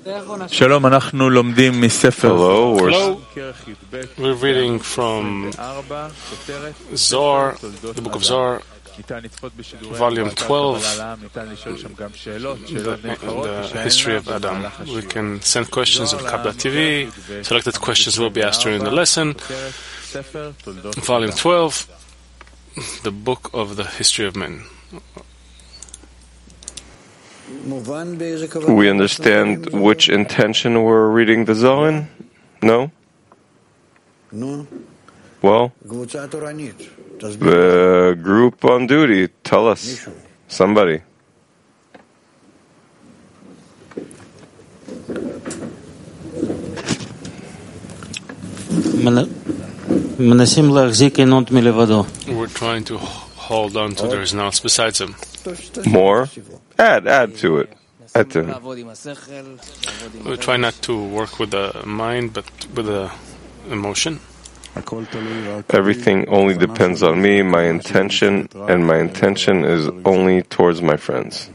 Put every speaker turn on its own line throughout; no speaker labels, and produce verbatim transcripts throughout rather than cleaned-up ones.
Hello,
Hello. We're reading from Zohar, the book of Zohar, volume twelve, the, the history of Adam. We can send questions on Kabbalah T V. Selected questions will be asked during the lesson. Volume twelve, the book of the history of men.
We understand which intention we're reading the Zohar in? No? Well, the group on duty, tell us. Somebody.
We're trying to hold on to there is none else besides him.
More? Add, add to it. Add to him.
We try not to work with the mind, but with the emotion.
Everything only depends on me, my intention, and my intention is only towards my friends.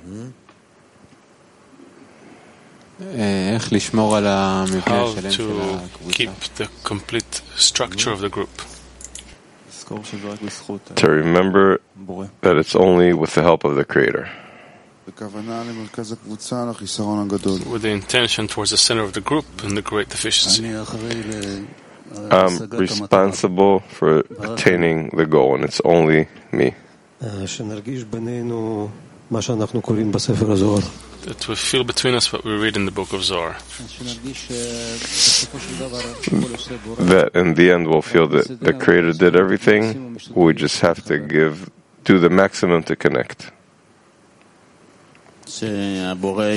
How to keep the complete structure of the group.
To remember that it's only with the help of the Creator.
With the intention towards the center of the group and the great deficiency.
I'm responsible for attaining the goal, and it's only me.
That we feel between us what we read in the book of Zohar.
That in the end we'll feel that the Creator did everything. We just have to give, do the maximum to connect.
That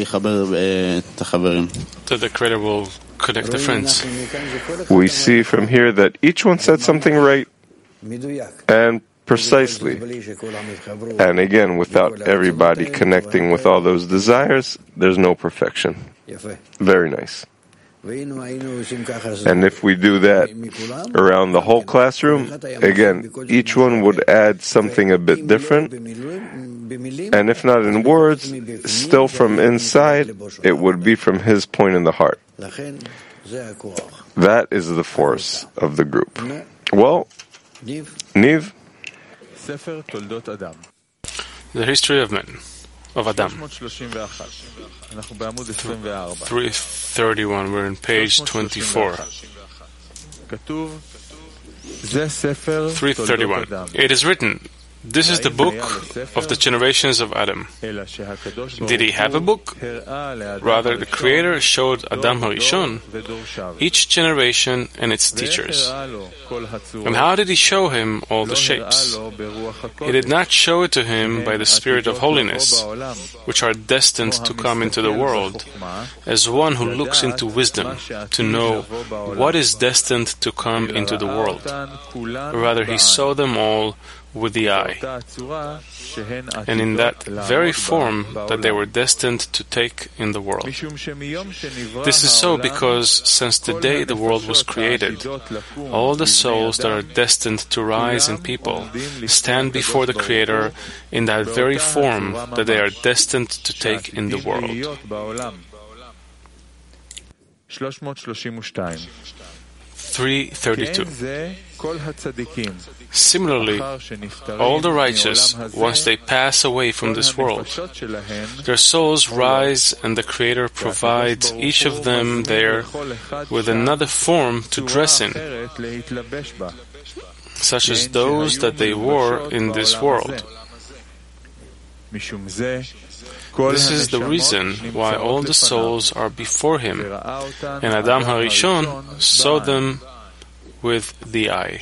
the Creator will connect the friends.
We see from here that each one said something right and precisely. And again, without everybody connecting with all those desires, there's no perfection. Very nice. And if we do that around the whole classroom, again, each one would add something a bit different. And if not in words, still from inside, it would be from his point in the heart. That is the force of the group. Well, Niv?
The history of men, of Adam. three thirty-one, we're on page twenty-four. three thirty-one. It is written, this is the book of the generations of Adam. Did he have a book? Rather, the Creator showed Adam HaRishon each generation and its teachers. And how did he show him all the shapes? He did not show it to him by the Spirit of holiness, which are destined to come into the world, as one who looks into wisdom to know what is destined to come into the world. Rather, he saw them all with the eye, and in that very form that they were destined to take in the world. This is so because since the day the world was created, all the souls that are destined to rise in people stand before the Creator in that very form that they are destined to take in the world. three thirty-two. Similarly, all the righteous, once they pass away from this world, their souls rise and the Creator provides each of them there with another form to dress in, such as those that they wore in this world. This is the reason why all the souls are before him, and Adam HaRishon saw them with the eye.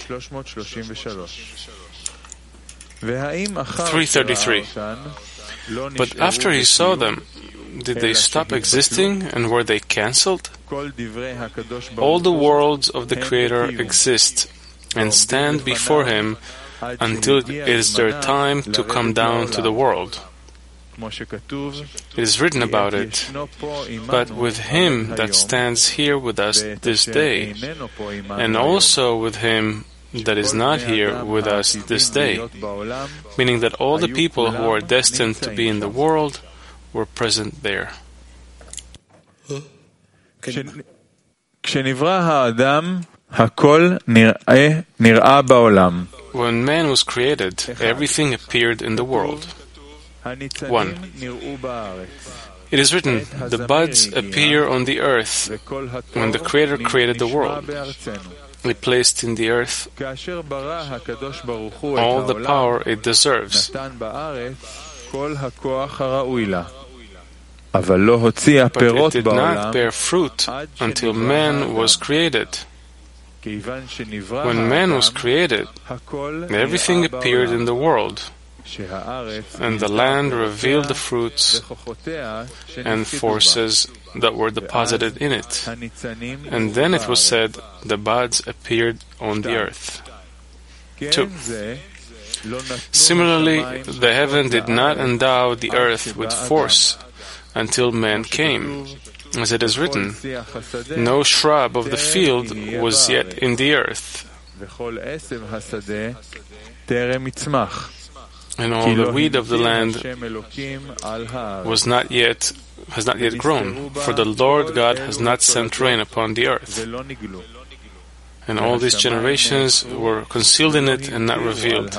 three thirty-three. But after he saw them, did they stop existing and were they cancelled? All the worlds of the Creator exist and stand before him until it is their time to come down to the world. It is written about it, but with him that stands here with us this day, and also with him that is not here with us this day, meaning that all the people who are destined to be in the world were present there.
כשנברא האדם, הכל נראה בעולם.
When man was created, everything appeared in the world. One. It is written, the buds appear on the earth when the Creator created the world. He placed in the earth all the power it deserves. But it did not bear fruit until man was created. When man was created, everything appeared in the world, and the land revealed the fruits and forces that were deposited in it. And then it was said, the buds appeared on the earth. Two. Similarly, the heaven did not endow the earth with force until man came. As it is written, no shrub of the field was yet in the earth, and all the weed of the land was not yet has not yet grown, for the Lord God has not sent rain upon the earth. And all these generations were concealed in it and not revealed.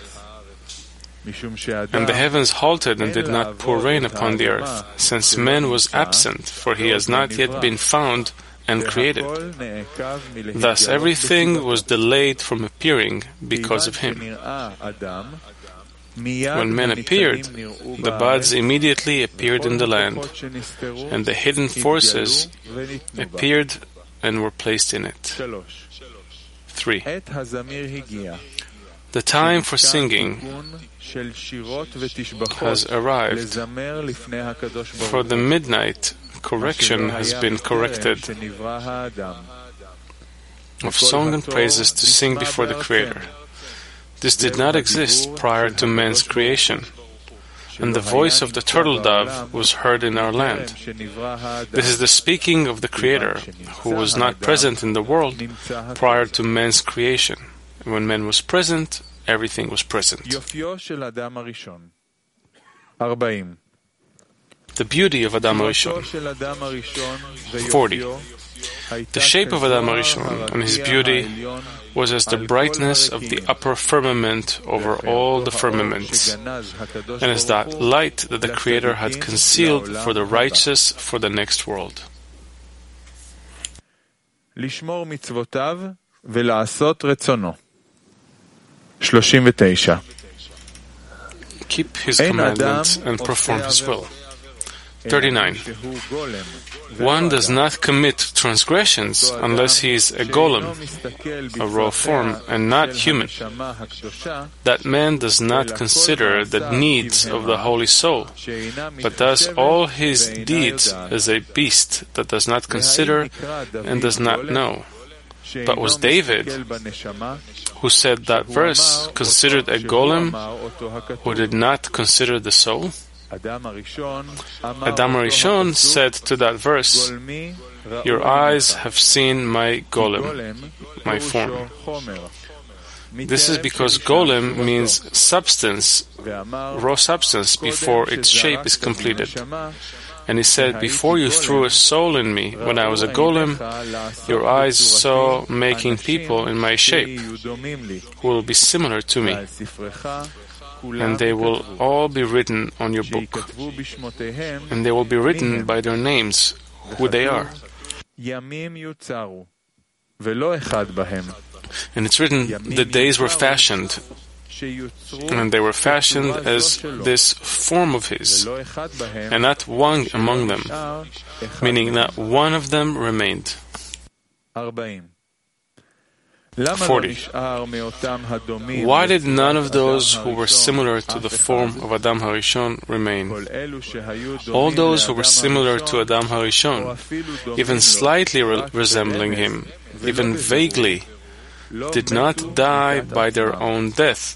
And the heavens halted and did not pour rain upon the earth, since man was absent, for he has not yet been found and created. Thus everything was delayed from appearing because of him. When man appeared, the buds immediately appeared in the land, and the hidden forces appeared and were placed in it. Three. The time for singing has arrived. For the midnight, correction has been corrected of song and praises to sing before the Creator. This did not exist prior to man's creation, and the voice of the turtle dove was heard in our land. This is the speaking of the Creator, who was not present in the world prior to man's creation. When man was present, everything was present. The beauty of Adam Rishon. Forty. The shape of Adam Rishon and his beauty was as the brightness of the upper firmament over all the firmaments, and as that light that the Creator had concealed for the righteous for the next world.
לשמור מצוותיו ולעשות רצונו. שלושים ותשע.
Keep his commandments and perform his will. thirty-nine. One does not commit transgressions unless he is a golem, a raw form, and not human. That man does not consider the needs of the holy soul, but does all his deeds as a beast that does not consider and does not know. But was David, who said that verse, considered a golem who did not consider the soul? Adam Rishon said to that verse, your eyes have seen my golem, my form. This is because golem means substance, raw substance, before its shape is completed. And he said, before you threw a soul in me, when I was a golem, your eyes saw making people in my shape, who will be similar to me. And they will all be written on your book. And they will be written by their names, who they are. And it's written, the days were fashioned, and they were fashioned as this form of his, and not one among them, meaning not one of them remained. Forty. Why did none of those who were similar to the form of Adam HaRishon remain? All those who were similar to Adam HaRishon, even slightly re- resembling him, even vaguely, did not die by their own death.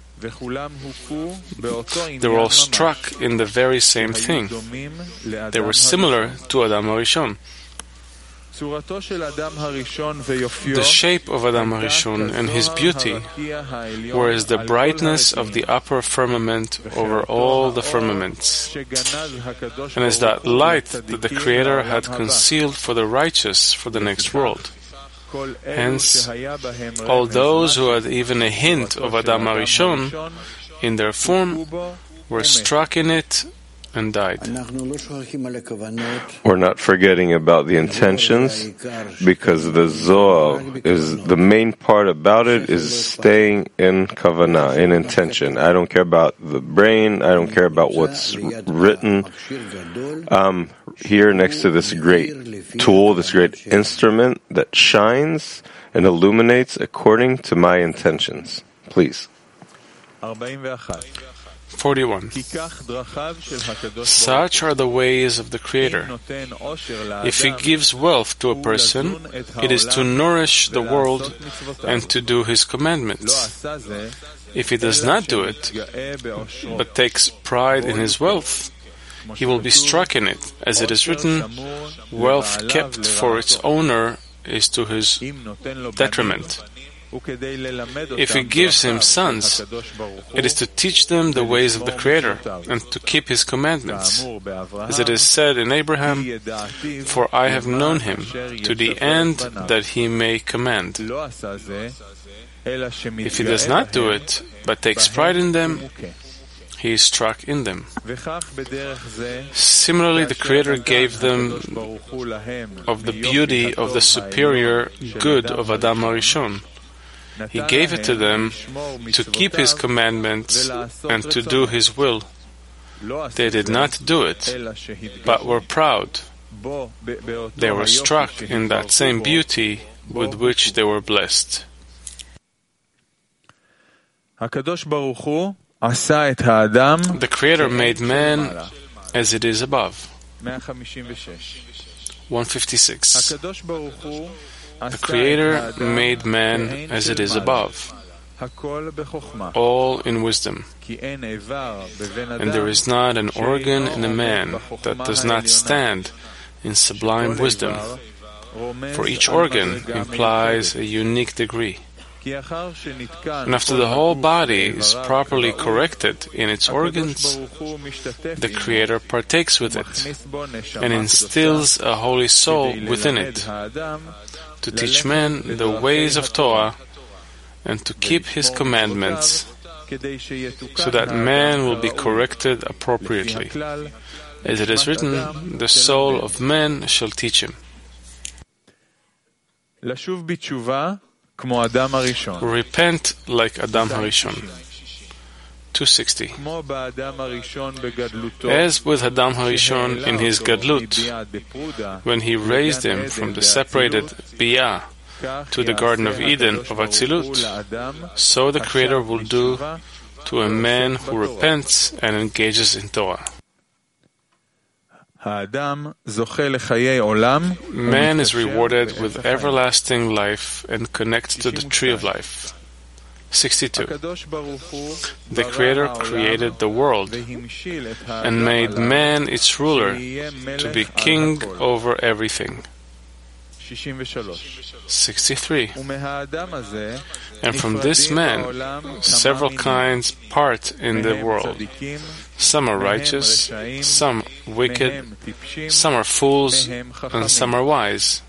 They were all struck in the very same thing. They were similar to Adam HaRishon. The shape of Adam HaRishon and his beauty were as the brightness of the upper firmament over all the firmaments, and as that light that the Creator had concealed for the righteous for the next world. Hence, all those who had even a hint of Adam HaRishon in their form were struck in it and died.
We're not forgetting about the intentions, because the Zohar is the main part about it is staying in kavanah, in intention. I don't care about the brain, I don't care about what's written. Um, here next to this great tool, this great instrument that shines and illuminates according to my intentions. Please.
forty-one. Such are the ways of the Creator. If He gives wealth to a person, it is to nourish the world and to do His commandments. If He does not do it, but takes pride in His wealth, he will be struck in it, as it is written, wealth kept for its owner is to his detriment. If He gives him sons, it is to teach them the ways of the Creator and to keep His commandments. As it is said in Abraham, for I have known him to the end that he may command. If he does not do it, but takes pride in them, he is struck in them. Similarly, the Creator gave them of the beauty of the superior good of Adam HaRishon. He gave it to them to keep His commandments and to do His will. They did not do it, but were proud. They were struck in that same beauty with which they were blessed. The Creator made man as it is above. one fifty-six. The Creator made man as it is above, all in wisdom. And there is not an organ in a man that does not stand in sublime wisdom, for each organ implies a unique degree. And after the whole body is properly corrected in its organs, the Creator partakes with it and instills a holy soul within it, to teach man the ways of Torah and to keep His commandments, so that man will be corrected appropriately. As it is written, the soul of man shall teach him. Repent like Adam HaRishon. two sixty. As with Adam HaRishon in his Gadlut, when he raised him from the separated Biyah to the Garden of Eden of Atzilut, so the Creator will do to a man who repents and engages in Torah. Man is rewarded with everlasting life and connects to the tree of life. sixty-two. The Creator created the world and made man its ruler to be king over everything. sixty-three. And from this man several kinds part in the world. Some are righteous, some wicked, some are fools, and some are wise.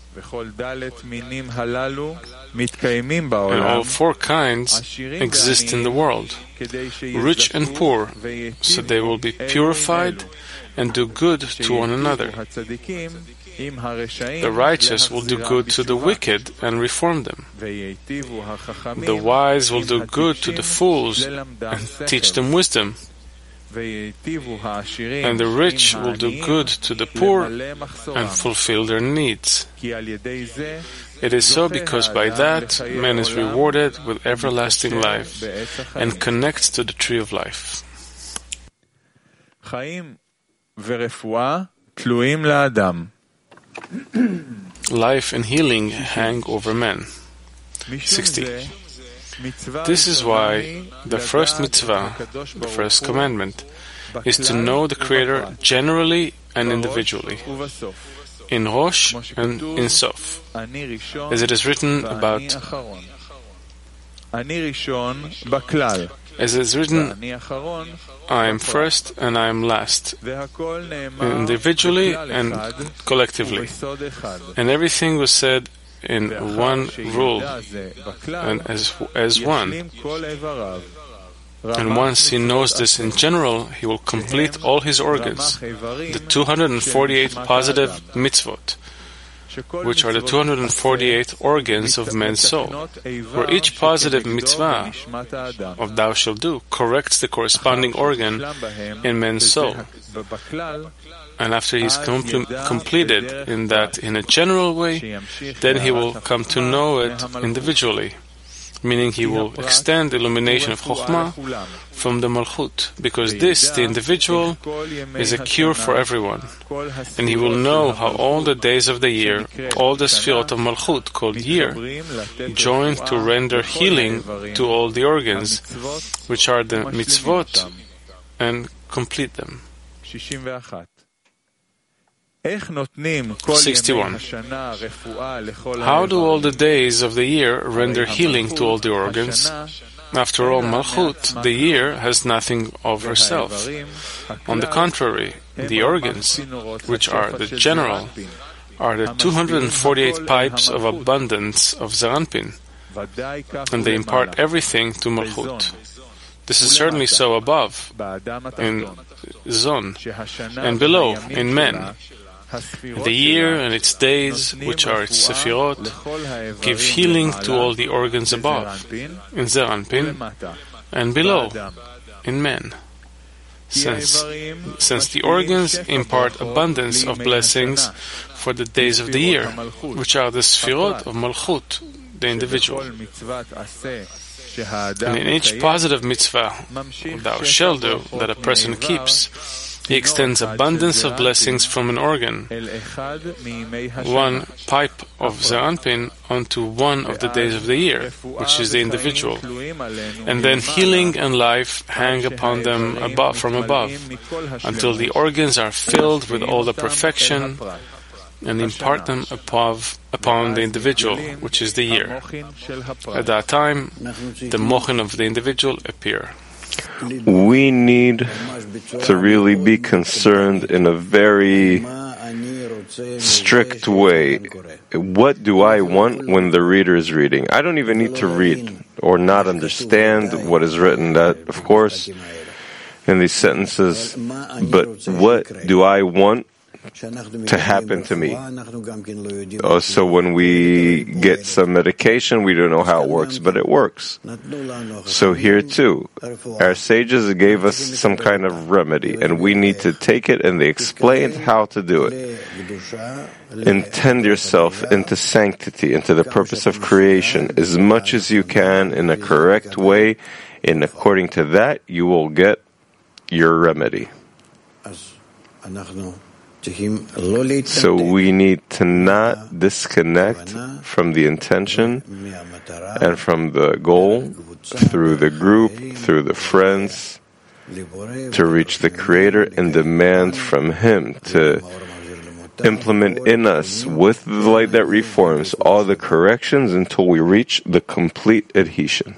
And all four kinds exist in the world, rich and poor, so they will be purified and do good to one another. The righteous will do good to the wicked and reform them. The wise will do good to the fools and teach them wisdom. And the rich will do good to the poor and fulfill their needs. It is so because by that man is rewarded with everlasting life and connects to the tree of life. Life and healing hang over men. sixty. This is why the first mitzvah, the first commandment, is to know the Creator generally and individually, in Rosh and in Sof, as it is written about, as it is written, I am first and I am last, individually and collectively. And everything was said in one rule and as, as one. And once he knows this in general, he will complete all his organs, the two hundred forty-eight positive mitzvot, which are the two hundred forty-eight organs of man's soul, where each positive mitzvah of thou shalt do corrects the corresponding organ in man's soul. And after he's com- completed in that in a general way, then he will come to know it individually, meaning he will extend the illumination of Chokhmah from the Malchut, because this, the individual, is a cure for everyone. And he will know how all the days of the year, all the Sfirot of Malchut, called year, join to render healing to all the organs, which are the mitzvot, and complete them. sixty-one. How do all the days of the year render healing to all the organs? After all, Malchut, the year, has nothing of herself. On the contrary, the organs, which are the general, are the two hundred forty-eight pipes of abundance of Zeranpin, and they impart everything to Malchut. This is certainly so above, in Zon, and below, in men. The year and its days, which are its Sefirot, give healing to all the organs above, in Zeranpin, and below, in men. Since, since the organs impart abundance of blessings for the days of the year, which are the Sefirot of Malchut, the individual. And in each positive mitzvah, thou shalt do, that a person keeps, he extends abundance of blessings from an organ, one pipe of Zeranpin, onto one of the days of the year, which is the individual. And then healing and life hang upon them above, from above, until the organs are filled with all the perfection, and impart them above, upon the individual, which is the year. At that time, the mochin of the individual appear.
We need to really be concerned in a very strict way. What do I want when the reader is reading? I don't even need to read or not understand what is written, that, of course, in these sentences. But what do I want to happen to me? Oh, so when we get some medication, we don't know how it works, but it works. So here too, our sages gave us some kind of remedy, and we need to take it, and they explained how to do it. Intend yourself into sanctity, into the purpose of creation, as much as you can in a correct way, and according to that, you will get your remedy. So we need to not disconnect from the intention and from the goal, through the group, through the friends, to reach the Creator and demand from Him to implement in us, with the light that reforms, all the corrections until we reach the complete adhesion.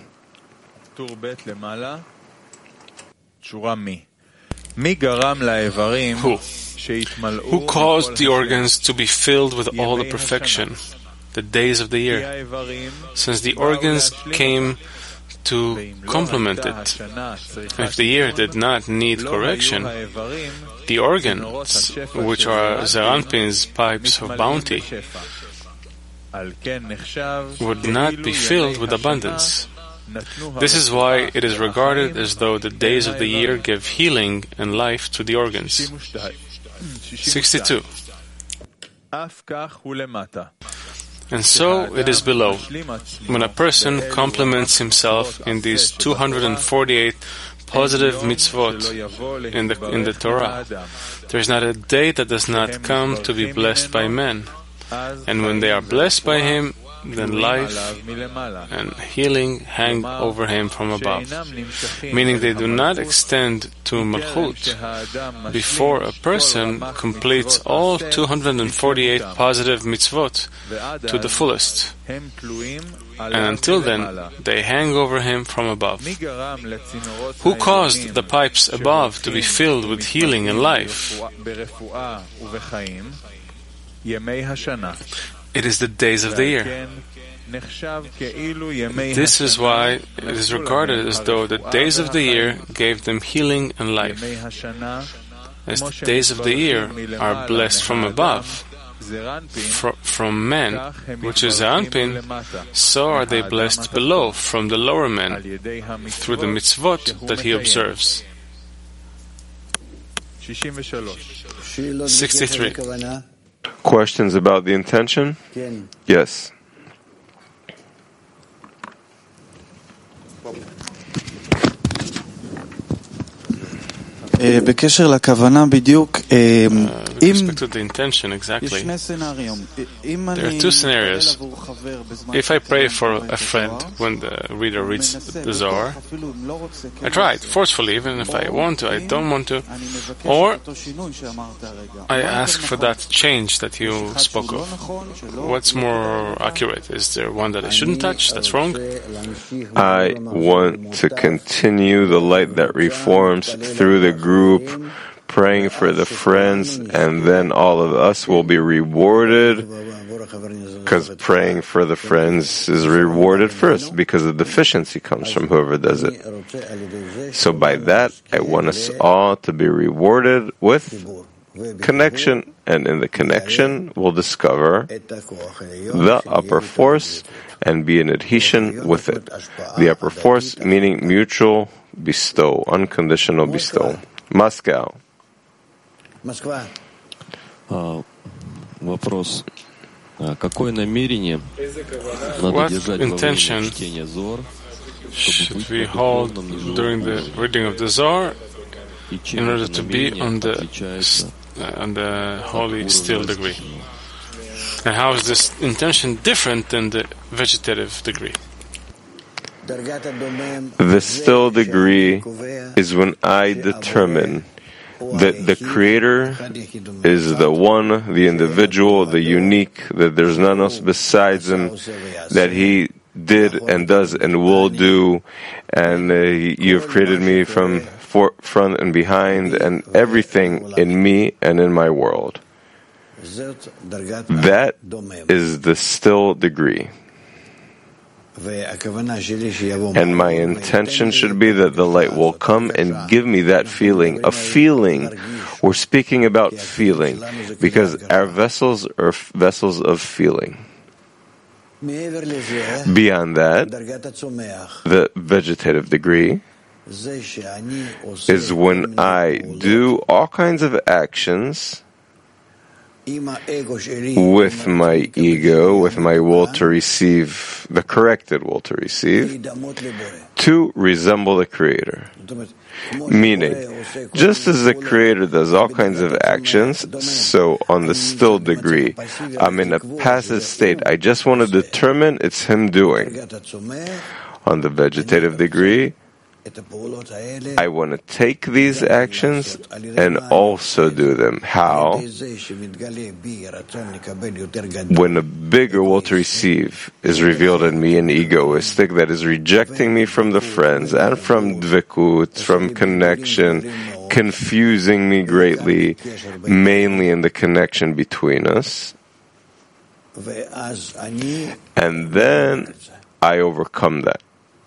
Who? Who caused the organs to be filled with all the perfection, the days of the year? Since the organs came to complement it. If the year did not need correction, the organs, which are Zeranpin's pipes of bounty, would not be filled with abundance. This is why it is regarded as though the days of the year give healing and life to the organs. sixty-two. And so it is below. When a person compliments himself in these two hundred forty-eight positive mitzvot in the, in the Torah, there is not a day that does not come to be blessed by men. And when they are blessed by him, then life and healing hang over him from above, meaning they do not extend to Malchut before a person completes all two hundred forty-eight positive mitzvot to the fullest. And until then, they hang over him from above. Who caused the pipes above to be filled with healing and life? It is the days of the year. This is why it is regarded as though the days of the year gave them healing and life. As the days of the year are blessed from above, Fr- from men, which is Zeranpin, so are they blessed below from the lower men through the mitzvot that he observes. sixty-three.
Questions about the intention? Yes.
בקשר לכוונה בדיוק,
אם there are two scenarios. If I pray for a friend when the reader reads the Zohar, I try it forcefully, even if I want to, I don't want to, or I ask for that change that you spoke of. What's more accurate? Is there one that I shouldn't touch? That's wrong?
I want to continue the light that reforms through the group, praying for the friends, and then all of us will be rewarded, because praying for the friends is rewarded first, because the deficiency comes from whoever does it. So by that, I want us all to be rewarded with connection, and in the connection, we'll discover the upper force and be in adhesion with it. The upper force meaning mutual bestow, unconditional bestow. Moscow.
Вопрос. Какое намерение надо держать во время чтения Зор,
should we hold during the reading of the Zohar in order to be on the uh, on the holy still degree? And how is this intention different than the vegetative degree?
The still degree is when I determine that the Creator is the one, the individual, the unique, that there's none else besides Him, that He did and does and will do, and uh, You have created me from for, front and behind, and everything in me and in my world. That is the still degree. And my intention should be that the light will come and give me that feeling, a feeling. We're speaking about feeling, because our vessels are vessels of feeling. Beyond that, the vegetative degree is when I do all kinds of actions with my ego, with my will to receive, the corrected will to receive, to resemble the Creator. Meaning, just as the Creator does all kinds of actions, so on the still degree, I'm in a passive state. I just want to determine it's Him doing. On the vegetative degree, I want to take these actions and also do them. How? When a bigger will to receive is revealed in me, an egoistic that is rejecting me from the friends and from dvekut, from connection, confusing me greatly, mainly in the connection between us. And then I overcome that.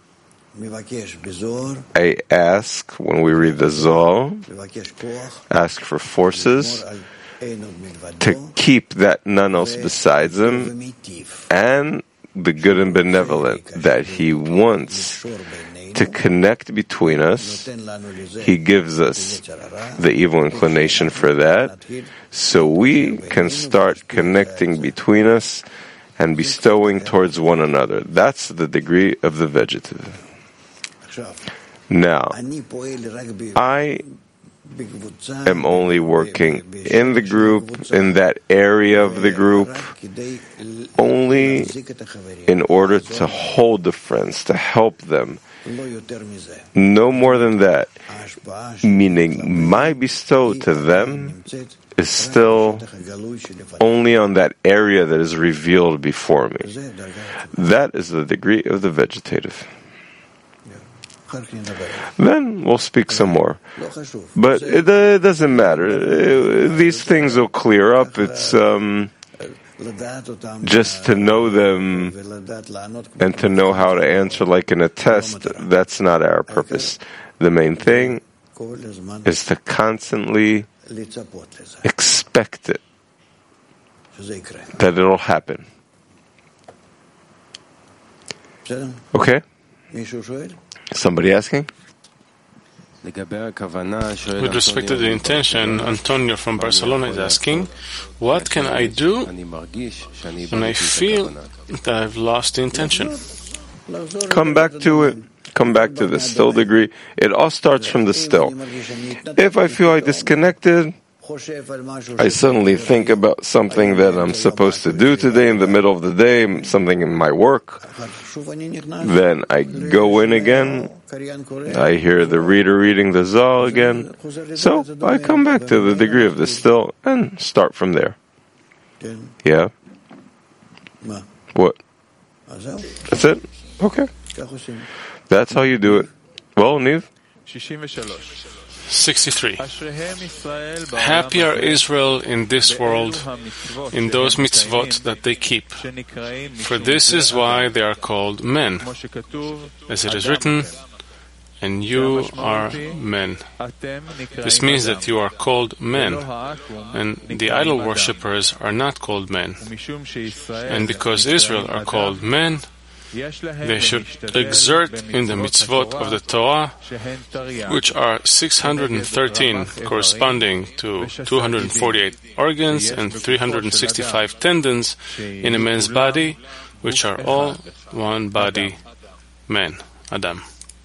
I ask, when we read the Zohar, ask for forces to keep that none else besides Him, and the good and benevolent that He wants to connect between us. He gives us the evil inclination for that, so we can start connecting between us and bestowing towards one another. That's the degree of the vegetative. Now, I am only working in the group, in that area of the group, only in order to hold the friends, to help them. No more than that. Meaning, my bestow to them is still only on that area that is revealed before me. That is the degree of the vegetative. Then we'll speak some more. But it, uh, it doesn't matter. Uh, these things will clear up. It's um, just to know them and to know how to answer like in a test. That's not our purpose. The main thing is to constantly expect it, that it'll happen. Okay? Somebody asking?
With respect to the intention, Antonio from Barcelona is asking, what can I do when I feel that I've lost the intention?
Come back to it. Come back to the still degree. It all starts from the still. If I feel I disconnected, I suddenly think about something that I'm supposed to do today in the middle of the day, something in my work. Then I go in again. I hear the reader reading the Zal again. So I come back to the degree of the still and start from there. Yeah? What? That's it? Okay. That's how you do it. Well, Niv?
sixty-three. Happy are Israel in this world, in those mitzvot that they keep. For this is why they are called men. As it is written, and you are men. This means that you are called men, and the idol worshippers are not called men. And because Israel are called men, they should exert in the mitzvot of the Torah, which are six hundred thirteen, corresponding to two hundred forty-eight organs and three hundred sixty-five tendons in a man's body, which are all one body, man, Adam.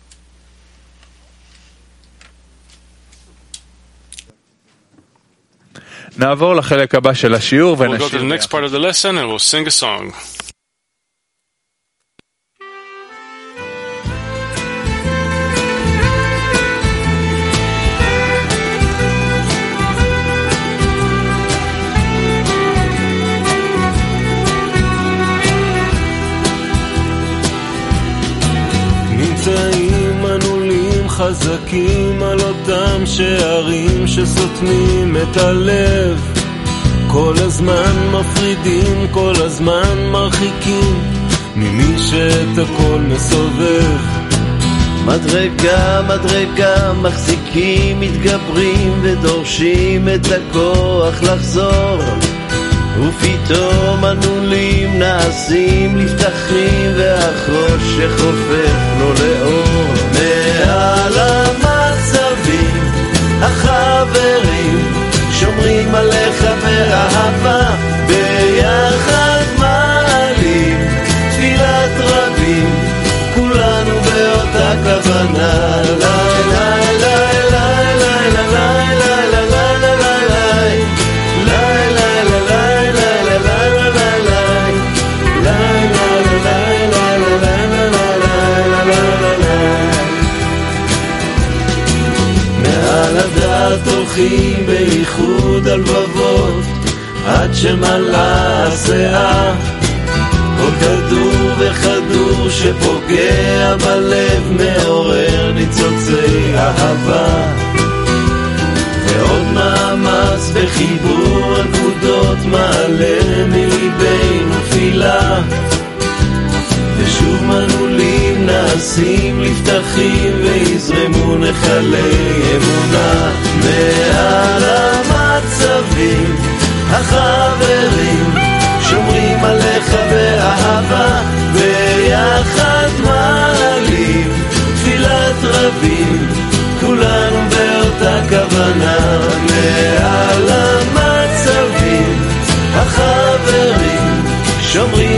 We'll go to
the next part of the lesson and we'll sing a song.
נמצאים ענולים חזקים על אותם שערים שסותמים את הלב, כל הזמן מפרידים, כל הזמן מרחיקים ממי שאת הכל מסובב.
מדרגה, מדרגה, מחזיקים, מתגברים ודורשים את הכוח לחזור, ופתאום ענולים נעשים לפתחים והחושך הופך לו לאור. מעל המצבים החברים שומרים עליך באהבה, ביחד מעלים תפילת רבים, כולנו באותה כוונה. לי לי לי לי לי לי הולכים בייחוד הלבבות עד שמלאה השיער, כל כדור וכדור שפוגע בלב מעורר ניצוצי אהבה, ועוד מאמץ בחיבור הנקודות מעלה מליבנו תפילה, ושוב מנעולים נעשים לפתחים ויזרמו נחלי אמונה. מעל המצבים החברים שומרים עליך באהבה, ביחד מעלים תפילת רבים, כולנו באותה כוונה. מעל המצבים החברים שומרים